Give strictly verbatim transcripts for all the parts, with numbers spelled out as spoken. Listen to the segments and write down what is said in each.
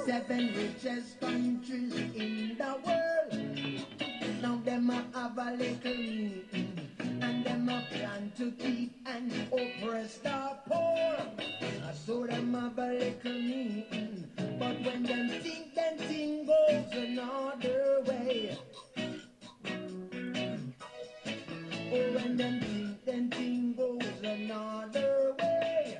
seven richest countries in the world. Now them a have a little meeting, and them a plan to keep and oppress the poor. So them have a little meeting, but when them think, then thing goes another way. Oh, when them think, then thing goes another way.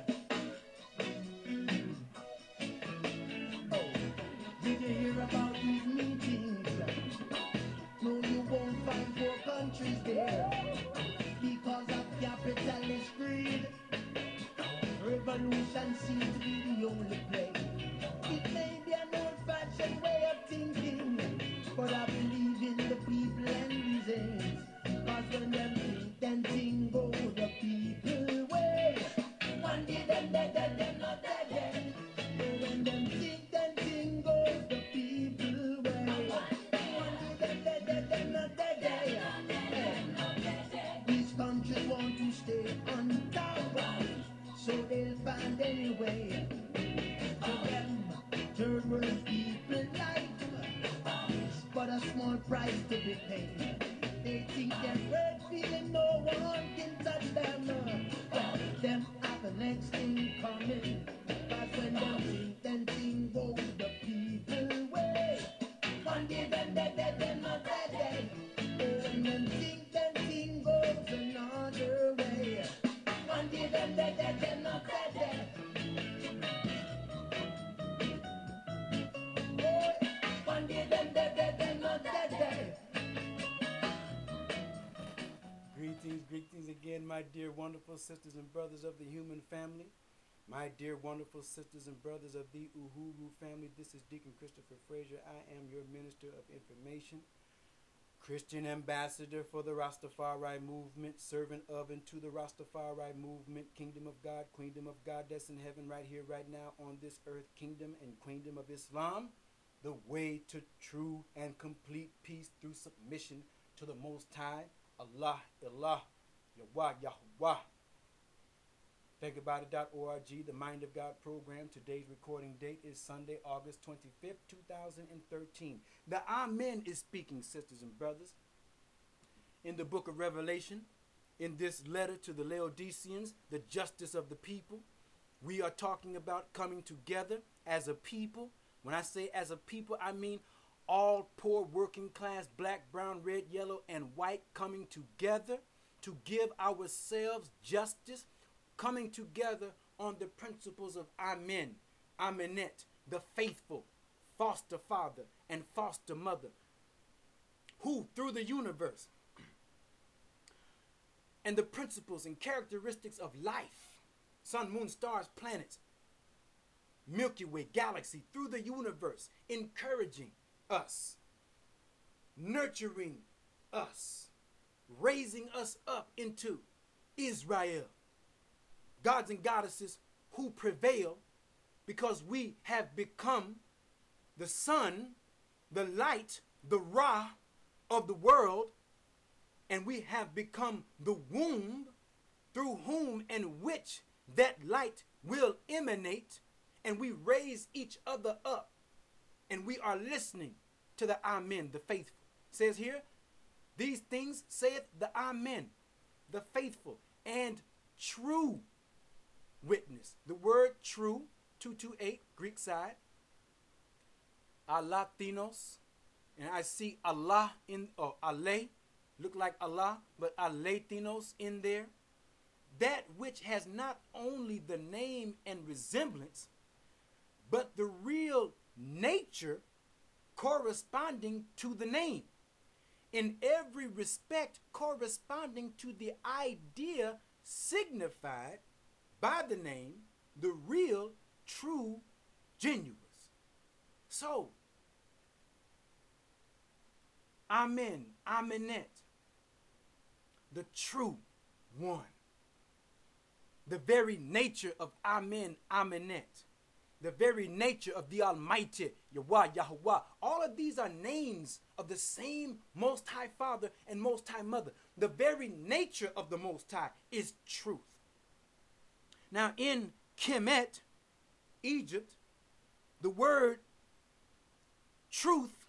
Oh, did you hear about these meetings? No, you won't find four countries there because of capitalist greed. Revolution seems to be the only play. It may be an old-fashioned way of thinking, but I believe in the people and these aims. Cause when them think, then thing go the people way. One day them dead, dead, them not dead yet. But when them think, then thing goes the people way. One day them dead, dead, them not dead yet. These countries want to stay on top, so they'll find any way to them third world people like, but a small price to be paid. They think they're great feeling, no one can touch them. Well, them have the next thing coming, cause when them think, then thing go the people way. One day them dead, dead, them not dead, dead. Oh, when them think, then thing goes another way. One day them dead, dead, them not dead, dead. Oh, one day them dead, dead, them not dead, dead. Greetings, greetings again, my dear wonderful sisters and brothers of the human family. My dear wonderful sisters and brothers of the Uhuru family. This is Deacon Christopher Frazier. I am your minister of information, Christian ambassador for the Rastafari movement, servant of and to the Rastafari movement, kingdom of God, queendom of God that's in heaven right here, right now on this earth, kingdom and queendom of Islam, the way to true and complete peace through submission to the Most High, Allah, Allah, Yahweh, Yahweh. think about it dot org, the Mind of God program. Today's recording date is Sunday, August twenty-fifth, two thousand thirteen. The Amen is speaking, sisters and brothers. In the book of Revelation, in this letter to the Laodiceans, the justice of the people, we are talking about coming together as a people. When I say as a people, I mean all poor, working class, black, brown, red, yellow, and white coming together to give ourselves justice, coming together on the principles of Amen, Amenet, the faithful, foster father and foster mother, who through the universe and the principles and characteristics of life, sun, moon, stars, planets, Milky Way, galaxy, through the universe, encouraging us, nurturing us, raising us up into Israel, gods and goddesses who prevail because we have become the sun, the light, the Ra of the world, and we have become the womb through whom and which that light will emanate, and we raise each other up, and we are listening to the Amen, the faithful. It says here, these things saith the Amen, the faithful and true witness. The word true, two two eight, Greek side, Alatinos, and I see Allah in, or Ale, look like Allah, but Alatinos in there. That which has not only the name and resemblance, but the real nature corresponding to the name. In every respect corresponding to the idea signified by the name, the real, true, genuine. So, Amen, Amenet, the true one. The very nature of Amen, Amenet. The very nature of the Almighty, Yahweh, Yahweh. All of these are names of the same Most High Father and Most High Mother. The very nature of the Most High is truth. Now in Kemet, Egypt, the word truth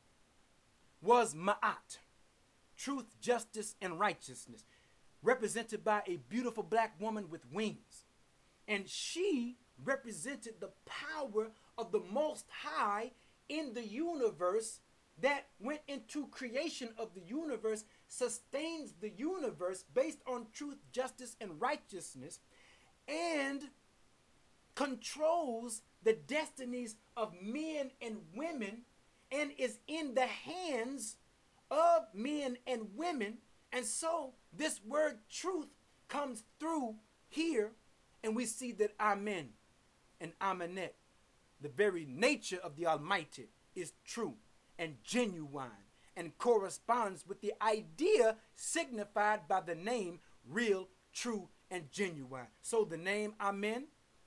was Ma'at. Truth, justice, and righteousness, represented by a beautiful black woman with wings. And she represented the power of the Most High in the universe that went into creation of the universe, sustains the universe based on truth, justice, and righteousness, and controls the destinies of men and women, and is in the hands of men and women. And so this word truth comes through here, and we see that Amen and Amenet, the very nature of the Almighty, is true and genuine and corresponds with the idea signified by the name real, true, and genuine. So the name Amen,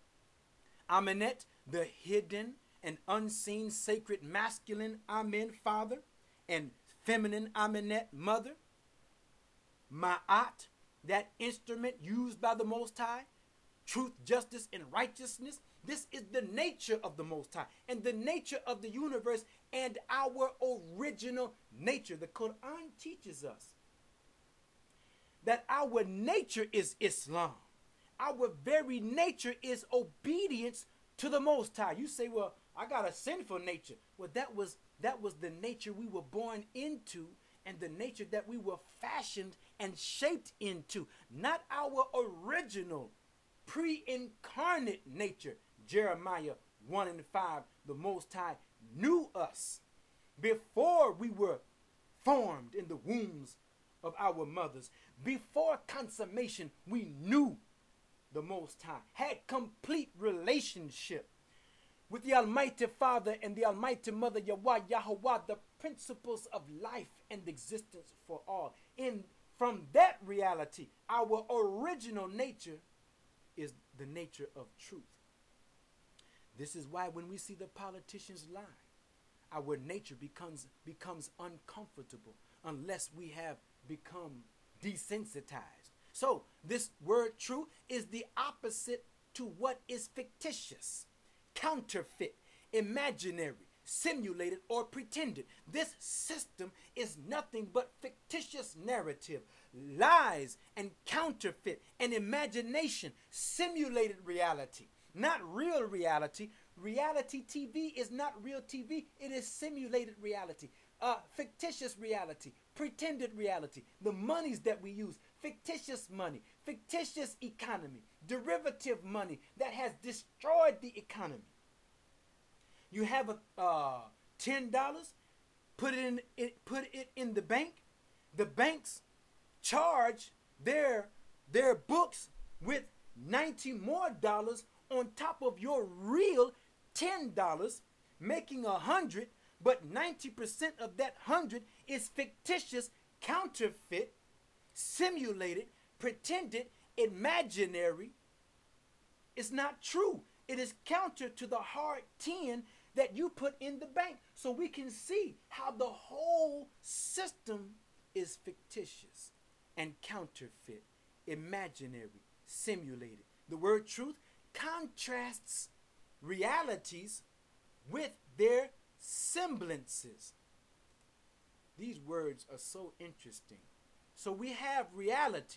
Amenet, the hidden and unseen sacred masculine Amen, father, and feminine Amenet, mother. Ma'at, that instrument used by the Most High, truth, justice, and righteousness. This is the nature of the Most High and the nature of the universe and our original nature. The Quran teaches us that our nature is Islam. Our very nature is obedience to the Most High. You say, well, I got a sinful nature. Well, that was that was the nature we were born into, and the nature that we were fashioned and shaped into, not our original pre-incarnate nature. Jeremiah one and five, the Most High knew us before we were formed in the wombs of our mothers. Before consummation, we knew the Most High, had complete relationship with the Almighty Father and the Almighty Mother, Yahweh, Yahweh, the principles of life and existence for all. And from that reality, our original nature is the nature of truth. This is why when we see the politicians lie, our nature becomes becomes uncomfortable unless we have become desensitized. So this word true is the opposite to what is fictitious, counterfeit, imaginary, simulated, or pretended. This system is nothing but fictitious narrative, lies, and counterfeit, and imagination, simulated reality, not real reality. Reality T V is not real T V. It is simulated reality, uh, fictitious reality, pretended reality. The monies that we use, fictitious money, fictitious economy, derivative money that has destroyed the economy. You have a uh, ten dollars, put it in it, put it in the bank. The banks charge their their books with ninety more dollars on top of your real ten dollars, making a hundred, but ninety percent of that hundred is fictitious, counterfeit, simulated, pretended, imaginary. It's not true. It is counter to the hard ten that you put in the bank. So we can see how the whole system is fictitious and counterfeit, imaginary, simulated. The word truth contrasts realities with their semblances. These words are so interesting. So we have reality,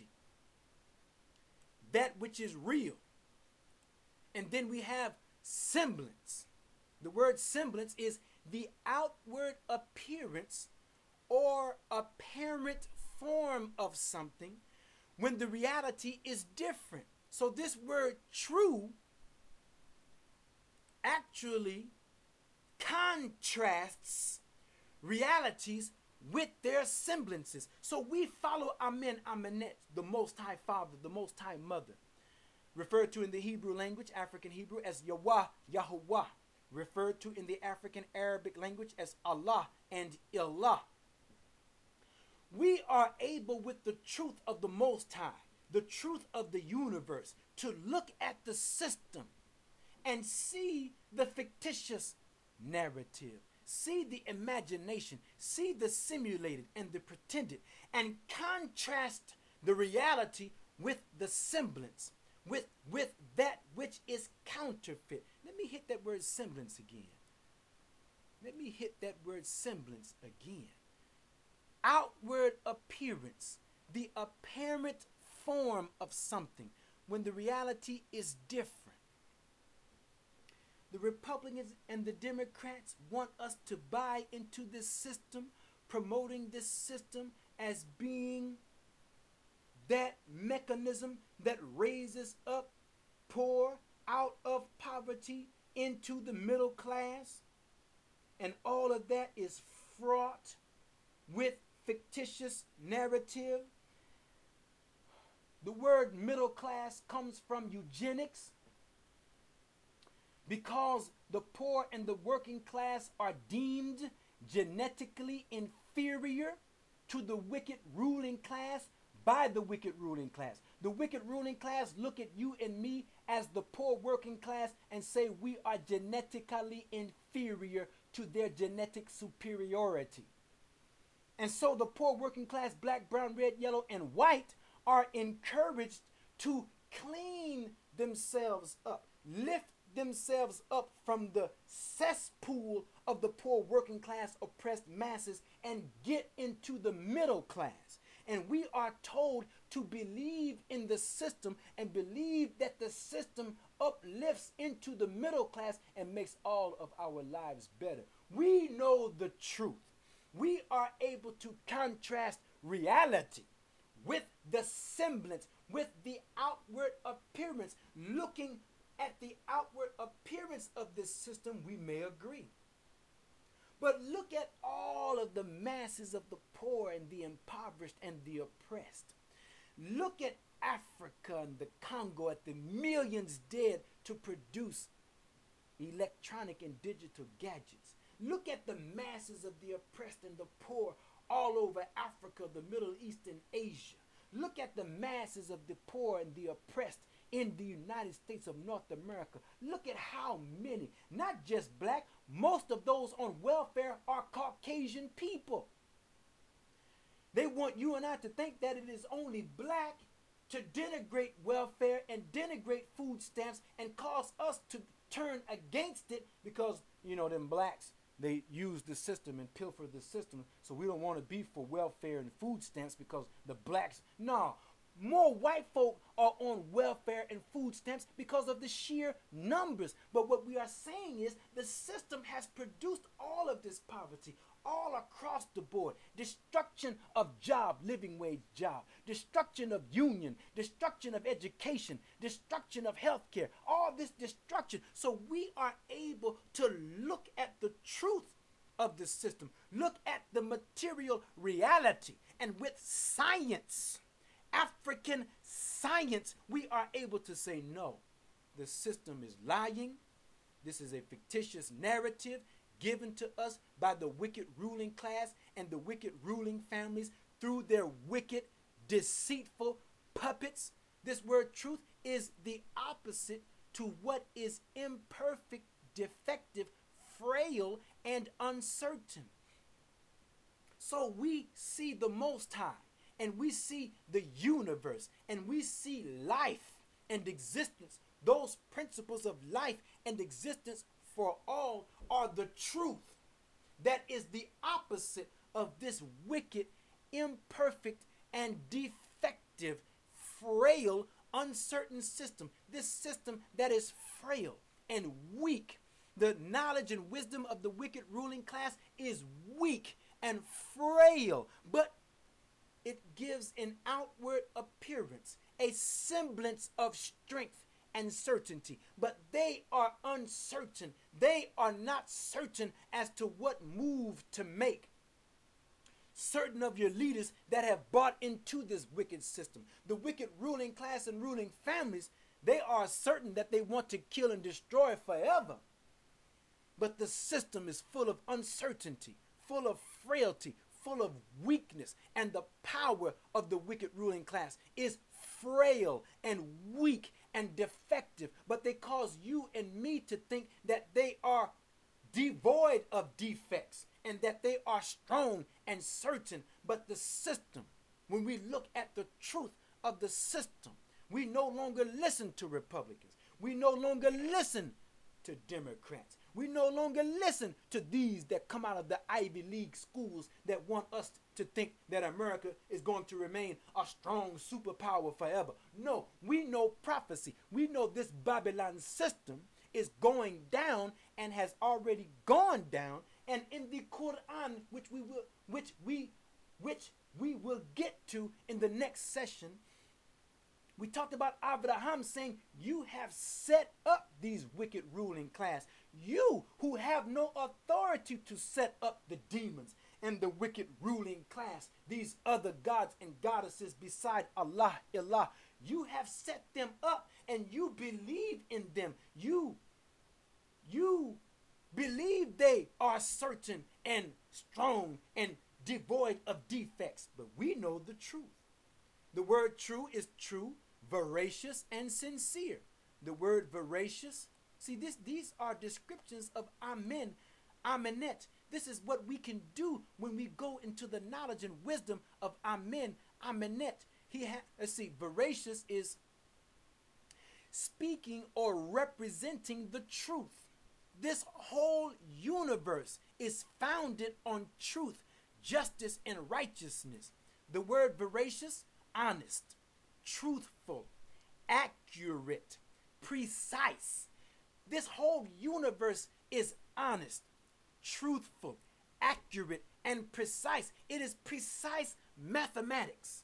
that which is real, and then we have semblance. The word semblance is the outward appearance or apparent form of something when the reality is different. So this word true actually contrasts realities with their semblances. So we follow Amen, Amenet, the Most High Father, the Most High Mother, referred to in the Hebrew language, African Hebrew, as Yahweh, Yahuwah, referred to in the African Arabic language as Allah and Ilah. We are able, with the truth of the Most High, the truth of the universe, to look at the system and see the fictitious narrative, see the imagination, see the simulated and the pretended, and contrast the reality with the semblance, with, with that which is counterfeit. Let me hit that word semblance again. Let me hit that word semblance again. Outward appearance, the apparent form of something when the reality is different. The Republicans and the Democrats want us to buy into this system, promoting this system as being that mechanism that raises up poor out of poverty into the middle class. And all of that is fraught with fictitious narrative. The word middle class comes from eugenics, because the poor and the working class are deemed genetically inferior to the wicked ruling class by the wicked ruling class. The wicked ruling class look at you and me as the poor working class and say we are genetically inferior to their genetic superiority. And so the poor working class, black, brown, red, yellow, and white, are encouraged to clean themselves up, lift themselves up from the cesspool of the poor working class oppressed masses and get into the middle class. And we are told to believe in the system and believe that the system uplifts into the middle class and makes all of our lives better. We know the truth. We are able to contrast reality with the semblance, with the outward appearance. Looking at the outward appearance of this system, we may agree. But look at all of the masses of the poor and the impoverished and the oppressed. Look at Africa and the Congo, at the millions dead to produce electronic and digital gadgets. Look at the masses of the oppressed and the poor all over Africa, the Middle East, and Asia. Look at the masses of the poor and the oppressed in the United States of North America. Look at how many, not just black, most of those on welfare are Caucasian people. They want you and I to think that it is only black to denigrate welfare and denigrate food stamps and cause us to turn against it because, you know, them blacks, they use the system and pilfer the system. So we don't want to be for welfare and food stamps because the blacks, no. More white folk are on welfare and food stamps because of the sheer numbers. But what we are saying is the system has produced all of this poverty all across the board. Destruction of job, living wage job. Destruction of union. Destruction of education. Destruction of health care. All this destruction. So we are able to look at the truth of the system. Look at the material reality. And with science, African science, we are able to say no. The system is lying. This is a fictitious narrative given to us by the wicked ruling class and the wicked ruling families through their wicked, deceitful puppets. This word truth is the opposite to what is imperfect, defective, frail, and uncertain. So we see the Most High, and we see the universe, and we see life and existence. Those principles of life and existence for all are the truth that is the opposite of this wicked, imperfect, and defective, frail, uncertain system. This system that is frail and weak. The knowledge and wisdom of the wicked ruling class is weak and frail, but it gives an outward appearance, a semblance of strength and certainty, but they are uncertain. They are not certain as to what move to make. Certain of your leaders that have bought into this wicked system, the wicked ruling class and ruling families, they are certain that they want to kill and destroy forever. But the system is full of uncertainty, full of frailty, full of weakness, and the power of the wicked ruling class is frail and weak and defective, but they cause you and me to think that they are devoid of defects and that they are strong and certain. But the system, when we look at the truth of the system, we no longer listen to Republicans. We no longer listen to Democrats. We no longer listen to these that come out of the Ivy League schools that want us to think that America is going to remain a strong superpower forever. No, we know prophecy. We know this Babylon system is going down and has already gone down. And in the Quran, which we will, which we, which we will get to in the next session, we talked about Abraham saying, you have set up these wicked ruling class. You who have no authority to set up the demons and the wicked ruling class, these other gods and goddesses beside Allah, Allah, you have set them up and you believe in them. You, you believe they are certain and strong and devoid of defects. But we know the truth. The word true is true, veracious, and sincere. The word veracious, see, this, these are descriptions of amen, amenet. This is what we can do when we go into the knowledge and wisdom of amen, amenet. He ha- let's see, veracious is speaking or representing the truth. This whole universe is founded on truth, justice, and righteousness. The word veracious, honest, truthful, accurate, precise. This whole universe is honest, truthful, accurate, and precise. It is precise mathematics.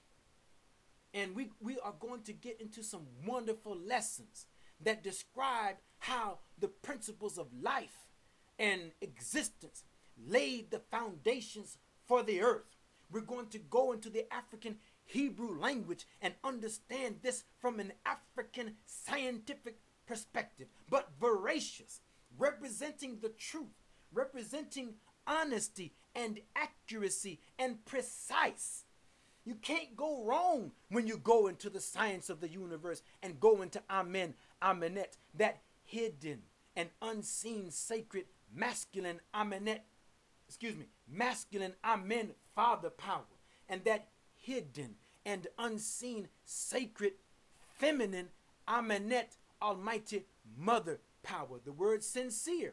And we, we are going to get into some wonderful lessons that describe how the principles of life and existence laid the foundations for the earth. We're going to go into the African Hebrew language and understand this from an African scientific perspective, but veracious, representing the truth, representing honesty and accuracy and precise. You can't go wrong when you go into the science of the universe and go into Amen, Amenet, that hidden and unseen sacred masculine Amenet, excuse me, masculine Amen, Father power, and that hidden and unseen sacred feminine Amenet, Almighty Mother power. The word sincere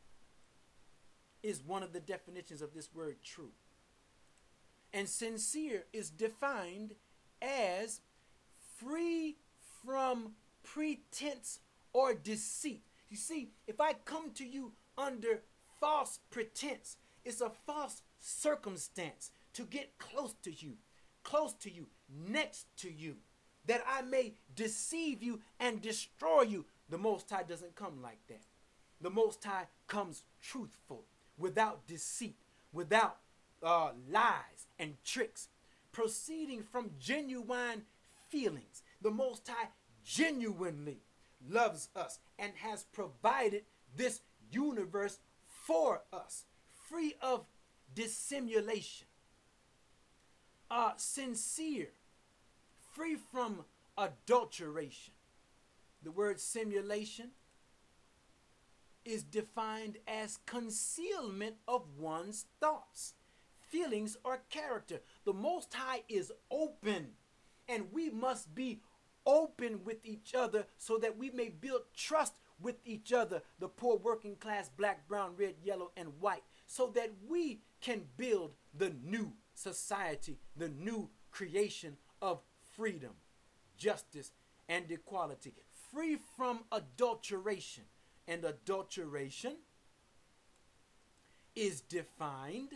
is one of the definitions of this word true. And sincere is defined as free from pretense or deceit. You see, if I come to you under false pretense, it's a false circumstance to get close to you, close to you, next to you, that I may deceive you and destroy you. The Most High doesn't come like that. The Most High comes truthful, without deceit, without uh, lies and tricks, proceeding from genuine feelings. The Most High genuinely loves us and has provided this universe for us, free of dissimulation, uh, sincere, free from adulteration. The word simulation is defined as concealment of one's thoughts, feelings, or character. The Most High is open, and we must be open with each other so that we may build trust with each other, the poor, working class, black, brown, red, yellow, and white, so that we can build the new society, the new creation of freedom, justice, and equality, free from adulteration. And adulteration is defined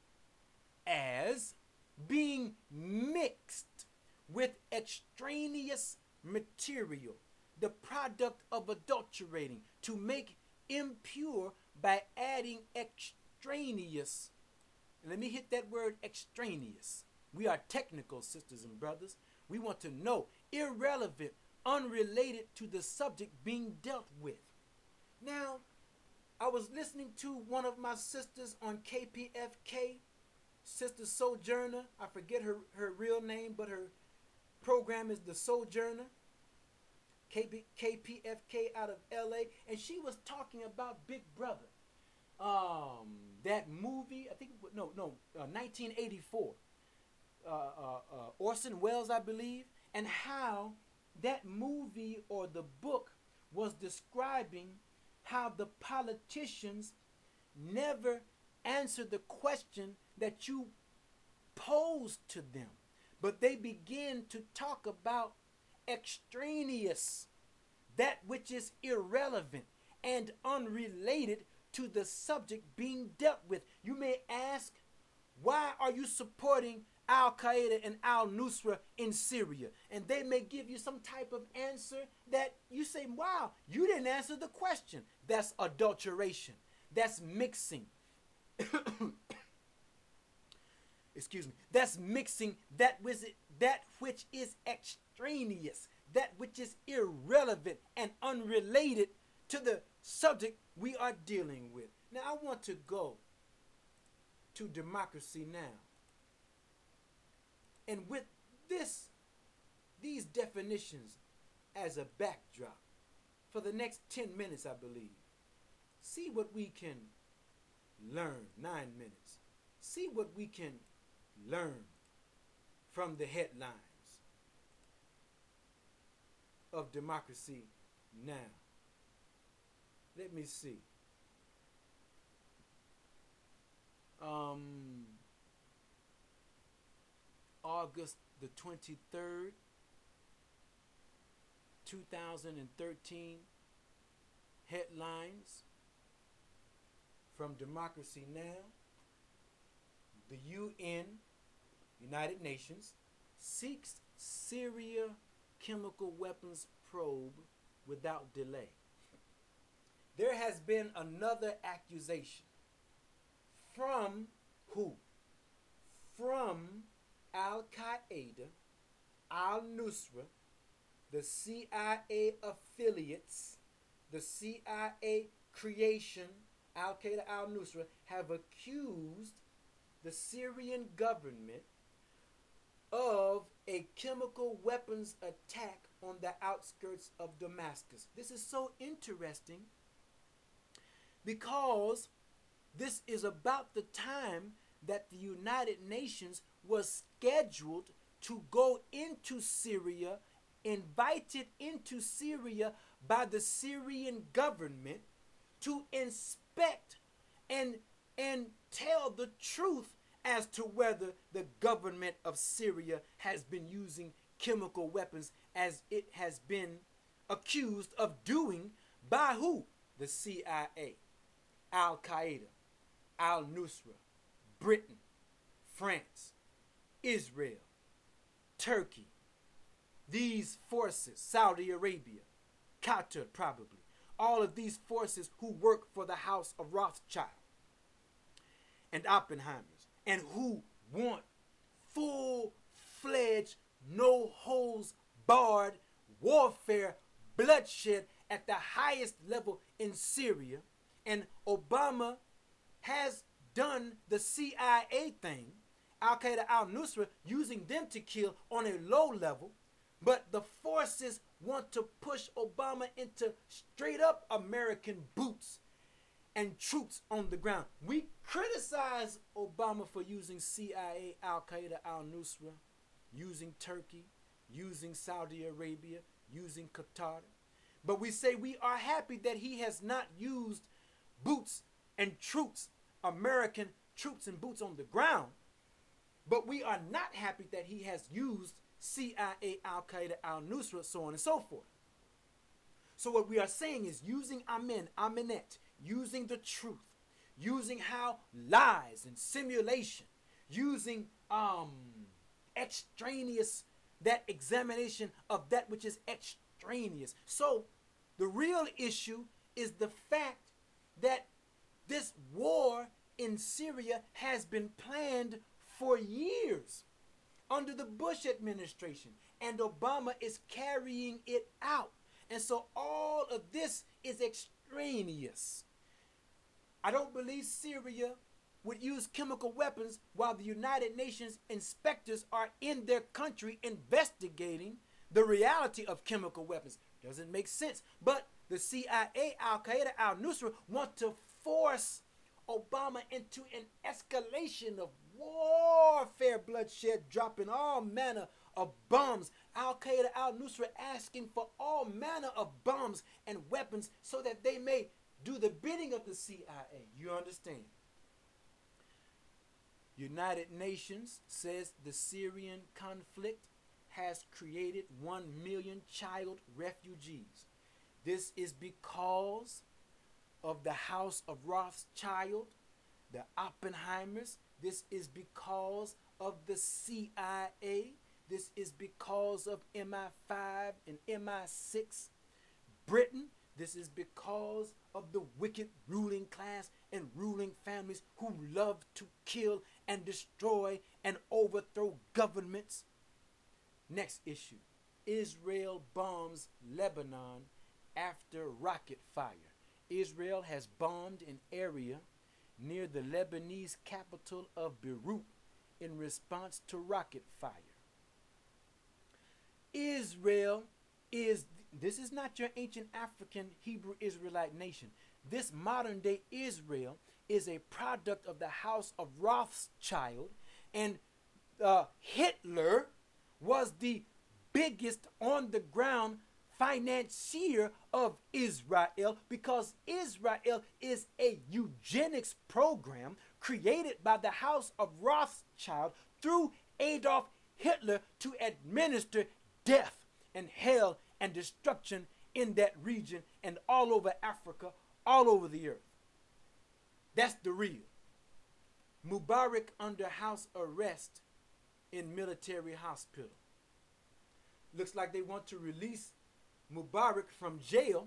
as being mixed with extraneous material, the product of adulterating, to make impure by adding extraneous. And let me hit that word, extraneous. We are technical, sisters and brothers. We want to know, irrelevant, unrelated to the subject being dealt with. Now, I was listening to one of my sisters on K P F K, Sister Sojourner. I forget her, her real name, but her program is The Sojourner, K P F K out of L A, and she was talking about Big Brother. Um, that movie, I think, no, no, uh, nineteen eighty-four. Uh, uh, uh, Orson Welles, I believe, and how that movie or the book was describing how the politicians never answer the question that you posed to them, but they begin to talk about extraneous, that which is irrelevant and unrelated to the subject being dealt with. You may ask, why are you supporting Al Qaeda and Al Nusra in Syria? And they may give you some type of answer that you say, wow, you didn't answer the question. That's adulteration. That's mixing. Excuse me. That's mixing that which, that which is extraneous, that which is irrelevant and unrelated to the subject we are dealing with. Now, I want to go to democracy now. And with this, these definitions as a backdrop for the next ten minutes, I believe, see what we can learn. Nine minutes. See what we can learn from the headlines of democracy now. Let me see. Um, August the twenty-third, two thousand thirteen, headlines from Democracy Now! The U N, United Nations, seeks Syria chemical weapons probe without delay. There has been another accusation from who? From Al Qaeda, Al Nusra, the C I A affiliates, the C I A creation, Al Qaeda, Al Nusra, have accused the Syrian government of a chemical weapons attack on the outskirts of Damascus. This is so interesting because this is about the time that the United Nations was scheduled to go into Syria, invited into Syria by the Syrian government to inspect and, and tell the truth as to whether the government of Syria has been using chemical weapons as it has been accused of doing by who? The C I A, Al Qaeda, Al Nusra, Britain, France, Israel, Turkey, these forces, Saudi Arabia, Qatar probably, all of these forces who work for the House of Rothschild and Oppenheimers, and who want full-fledged, no-holes-barred warfare, bloodshed at the highest level in Syria. And Obama has done the C I A thing, Al Qaeda, Al Nusra, using them to kill on a low level. But the forces want to push Obama into straight up American boots and troops on the ground. We criticize Obama for using C I A, Al Qaeda, Al Nusra, using Turkey, using Saudi Arabia, using Qatar. But we say we are happy that he has not used boots and troops, American troops and boots on the ground. But we are not happy that he has used C I A, Al Qaeda, Al Nusra, so on and so forth. So what we are saying is using Amen, Amenet, using the truth, using how lies and simulation, using um extraneous, that examination of that which is extraneous. So the real issue is the fact that this war in Syria has been planned for years under the Bush administration, and Obama is carrying it out. And so all of this is extraneous. I don't believe Syria would use chemical weapons while the United Nations inspectors are in their country investigating the reality of chemical weapons. Doesn't make sense. But the C I A, Al Qaeda, Al Nusra want to force Obama into an escalation of warfare, bloodshed, dropping all manner of bombs. Al Qaeda, Al Nusra asking for all manner of bombs and weapons so that they may do the bidding of the C I A. You understand? United Nations says the Syrian conflict has created one million child refugees. This is because of the House of Rothschild, the Oppenheimers. This is because of the C I A. This is because of M I five and M I six. Britain. This is because of the wicked ruling class and ruling families who love to kill and destroy and overthrow governments. Next issue. Israel bombs Lebanon after rocket fire. Israel has bombed an area near the Lebanese capital of Beirut in response to rocket fire. Israel is, this is not your ancient African Hebrew Israelite nation. This modern day Israel is a product of the House of Rothschild, and uh, Hitler was the biggest on the ground financier of Israel, because Israel is a eugenics program created by the House of Rothschild through Adolf Hitler to administer death and hell and destruction in that region and all over Africa, all over the earth. That's the real. Mubarak under house arrest in military hospital. Looks like they want to release Mubarak from jail.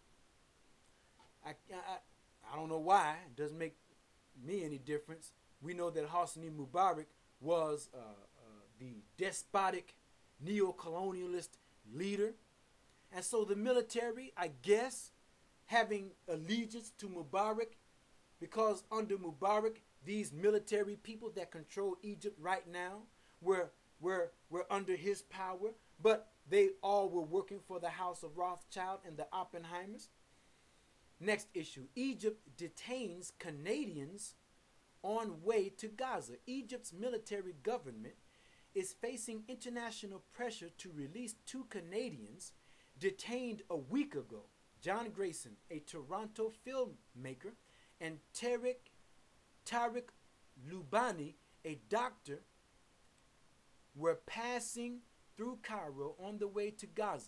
I, I, I don't know why. It doesn't make me any difference. We know that Hosni Mubarak was uh, uh, the despotic neo-colonialist leader. And so the military, I guess, having allegiance to Mubarak, because under Mubarak, these military people that control Egypt right now were, were, were under his power, but they all were working for the House of Rothschild and the Oppenheimers. Next issue. Egypt detains Canadians on way to Gaza. Egypt's military government is facing international pressure to release two Canadians detained a week ago. John Grayson, a Toronto filmmaker, and Tariq, Tariq Lubani, a doctor, were passing through Cairo on the way to Gaza.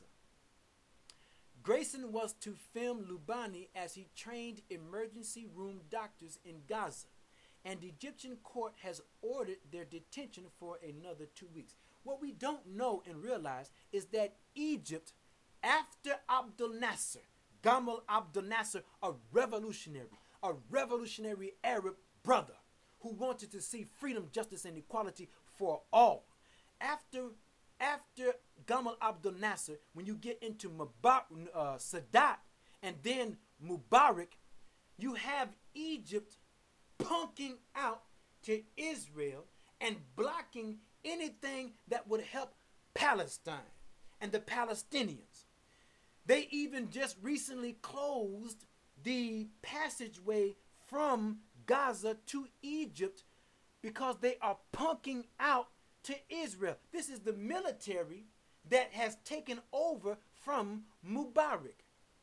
Grayson was to film Lubani as he trained emergency room doctors in Gaza, and the Egyptian court has ordered their detention for another two weeks. What we don't know and realize is that Egypt, after Abdel Nasser, Gamal Abdel Nasser, a revolutionary, a revolutionary Arab brother who wanted to see freedom, justice, and equality for all. After, after Gamal Abdel Nasser, when you get into Mubarak, uh, Sadat and then Mubarak, you have Egypt punking out to Israel and blocking anything that would help Palestine and the Palestinians. They even just recently closed the passageway from Gaza to Egypt because they are punking out to Israel. This is the military that has taken over from Mubarak,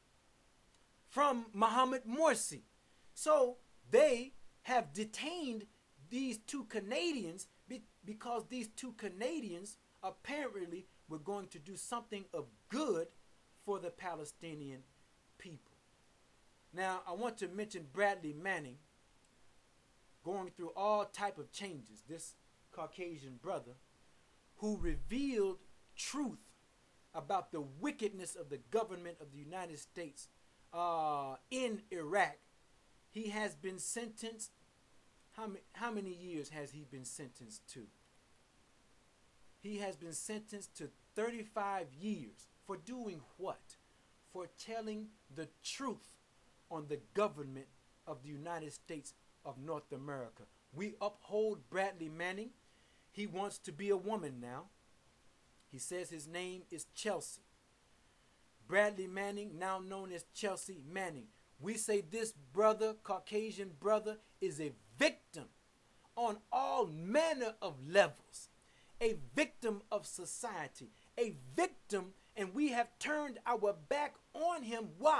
from Mohammed Morsi. So they have detained these two Canadians be because these two Canadians apparently were going to do something of good for the Palestinian people. Now, I want to mention Bradley Manning going through all type of changes. This Caucasian brother who revealed truth about the wickedness of the government of the United States uh, in Iraq. He has been sentenced. How many, how many years has he been sentenced to? He has been sentenced to thirty-five years. For doing what? For telling the truth on the government of the United States of North America. We uphold Bradley Manning. He wants to be a woman now. He says his name is Chelsea. Bradley Manning, now known as Chelsea Manning. We say this brother, Caucasian brother, is a victim on all manner of levels. A victim of society. A victim, and we have turned our back on him. Why?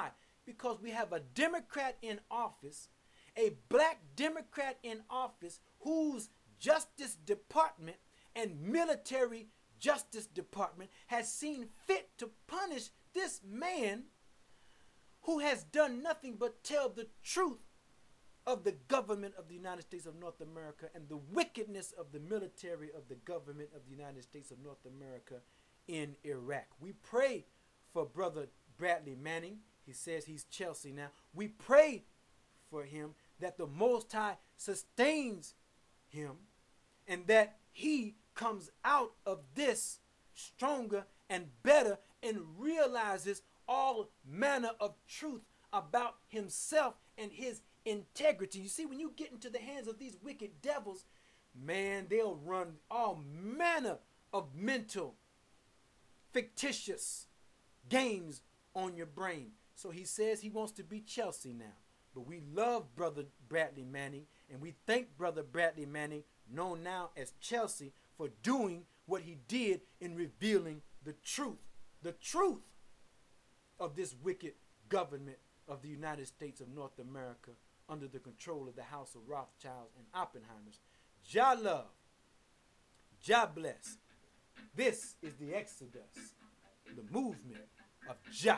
because we have a Democrat in office, a black Democrat in office, whose Justice Department and military Justice Department has seen fit to punish this man who has done nothing but tell the truth of the government of the United States of North America and the wickedness of the military of the government of the United States of North America in Iraq. We pray for Brother Bradley Manning. He says he's Chelsea now. We pray for him that the Most High sustains him and that he comes out of this stronger and better and realizes all manner of truth about himself and his integrity. You see, when you get into the hands of these wicked devils, man, they'll run all manner of mental, fictitious games on your brain. So he says he wants to be Chelsea now. But we love Brother Bradley Manning, and we thank Brother Bradley Manning, known now as Chelsea, for doing what he did in revealing the truth, the truth of this wicked government of the United States of North America under the control of the House of Rothschilds and Oppenheimers. Jah love, Jah bless. This is the Exodus, the movement of Jah.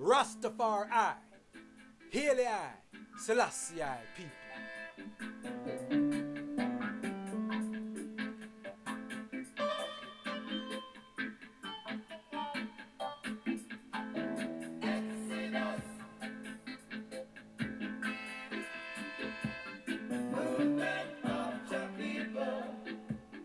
Rastafari, Haile I, Selassie I, people.